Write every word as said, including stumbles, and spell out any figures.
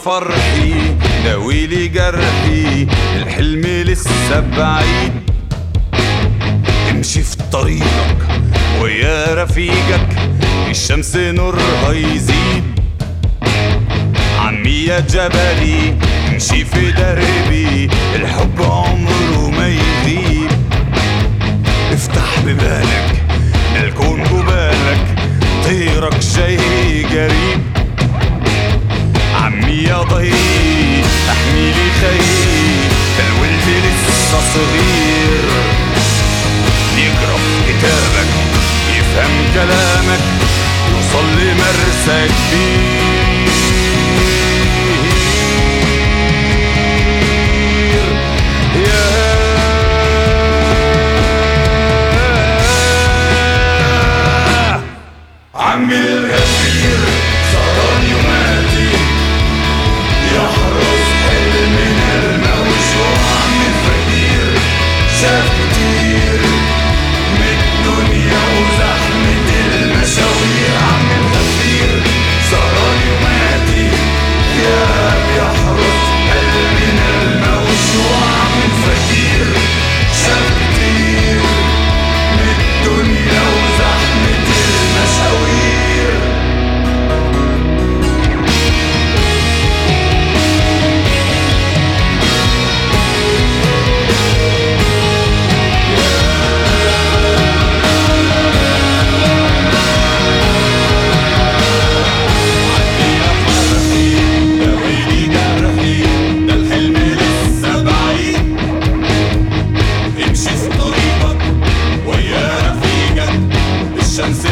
فرحي داويلي جرحي، الحلم لسه بعيد. امشي في طريقك ويا رفيقك، الشمس نورها يزيد. عمي يا جبلي امشي في دربي، الحب عمره ما يغيب. افتح ببالك الكون قبالك، طيرك جاي قريب. عمي يا ضي احميلي خيي، الولد لسه صغير. يقرا في كتابك يفهم كلامك، يوصل لمرسى كبير. يا عمي الغفير صار يماتي، يحرس حلمنا الموجوع. عمي الفقير شاف كتير من الدنيا وزحمة المشاوير. عمي الغفير صار يماتي، يا بيحرس حلمنا الموجوع. عمي الفقير شاف كتير من الدنيا وزحمة المشاوير. الشمس